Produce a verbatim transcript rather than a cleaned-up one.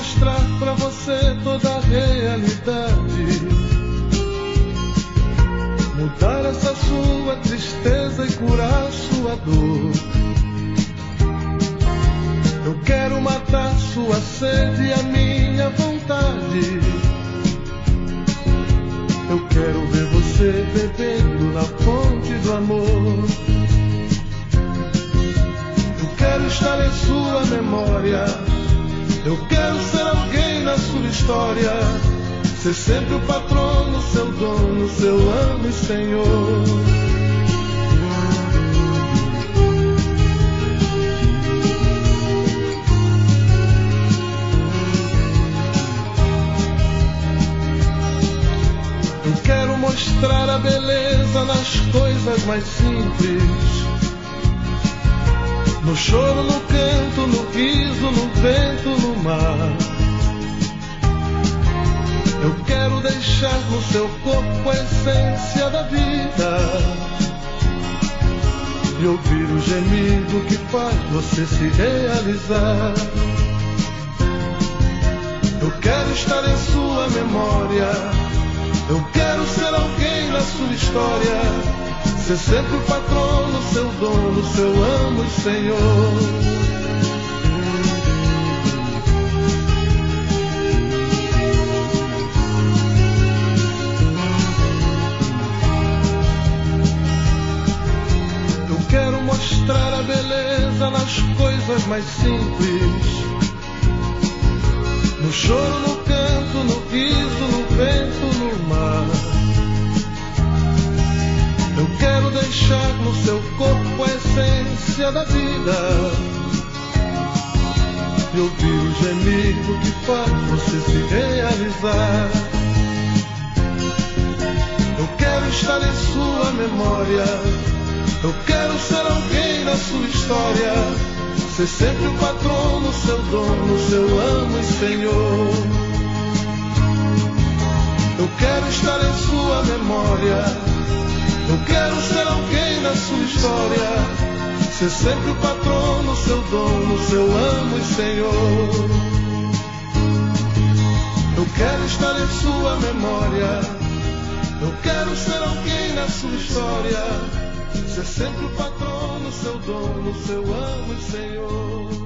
mostrar pra você toda a realidade, mudar essa sua tristeza e curar sua dor. Eu quero matar sua sede e a minha vontade. Eu quero ver você bebendo na fonte do amor. Eu quero estar em sua memória. Eu quero ser alguém na sua história, ser sempre o patrono, seu dono, seu amo e senhor. Eu quero mostrar a beleza nas coisas mais simples, no choro, no canto, no riso, no vento, no mar. Eu quero deixar no seu corpo a essência da vida e ouvir o gemido que faz você se realizar. Eu quero estar em sua memória. Eu quero ser alguém na sua história, ser sempre o patrono, seu dono, seu amo e senhor. Eu quero mostrar a beleza nas coisas mais simples, no choro, no canto, no riso, no vento, no mar. Eu quero deixar no seu corpo a essência da vida e ouvir o gemido que faz você se realizar. Eu quero estar em sua memória. Eu quero ser alguém na sua história, ser sempre o patrono, seu dono, seu amo e senhor. Eu quero estar em sua memória. Eu quero ser alguém na sua história, ser sempre o patrono, seu dono, seu amo e senhor. Eu quero estar em sua memória. Eu quero ser alguém na sua história, ser sempre o patrono, seu dono, seu amo e senhor.